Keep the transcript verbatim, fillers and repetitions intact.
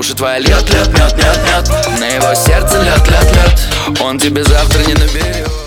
уши твои льет, льет, мед, мед, мед. На его сердце лед, лед, лед. Он тебе завтра не наберет.